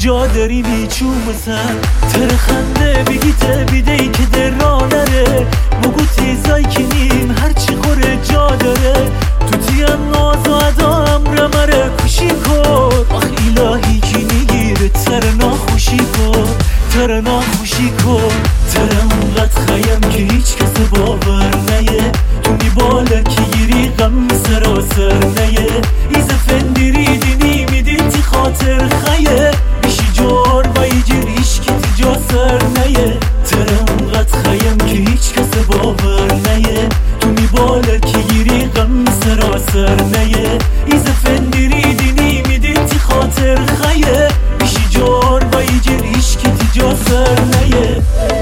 جا داری بیچوم سر تر خنده بگیته بیده ای که در را نره بگو تیزای کنیم هرچی خوره جا داره تو تیم ناز و ادا امر مره کشی کن آخ الهی کی نگیره تر ناخوشی کن تر ناخوشی کن تر اونقدر خیم که هیچ کس باور نیه تو میباله که گیری غم سراسر نیه ایز فندیری دینی میدی تی خاطر خیه بیشی جار و ایجر ایشکی تی جا سر نیه تر اونقدر خیم که هیچ کس باور نیه تو میباله که گیری غم سراسر نیه ایز فندیری دینی میدی تی خاطر خیه بیشی جار و ایجر ایشکی تی جا سر نیه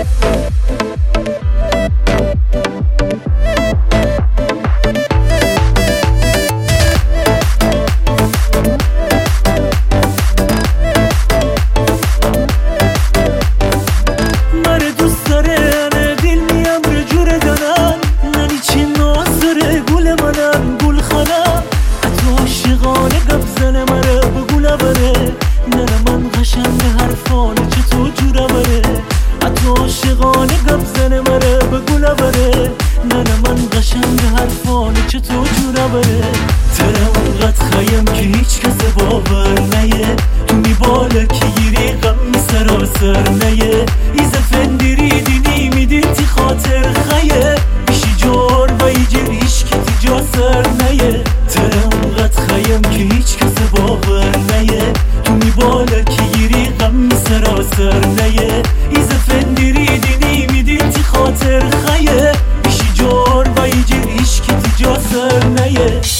عاشقانه گپ زنه مره بگو لبره نه من قشنگ حرفانه چطور جوره بره تر اونقدر خیم که هیچ کس باور نیه تو میباله که گیری غم سراسر نیه ایز فندیری دینی میدی تی خاطر خیه بیشی جار و ایجر ایشکی تی جا سر نیه تر اونقدر خیم که هیچ کس باور نیه تو میباله که گیری غم سراسر نیه ایز فندیری دینی میدی تی خاطر خیه بیشی جار و ایجر ایشکی تی جا سر نیه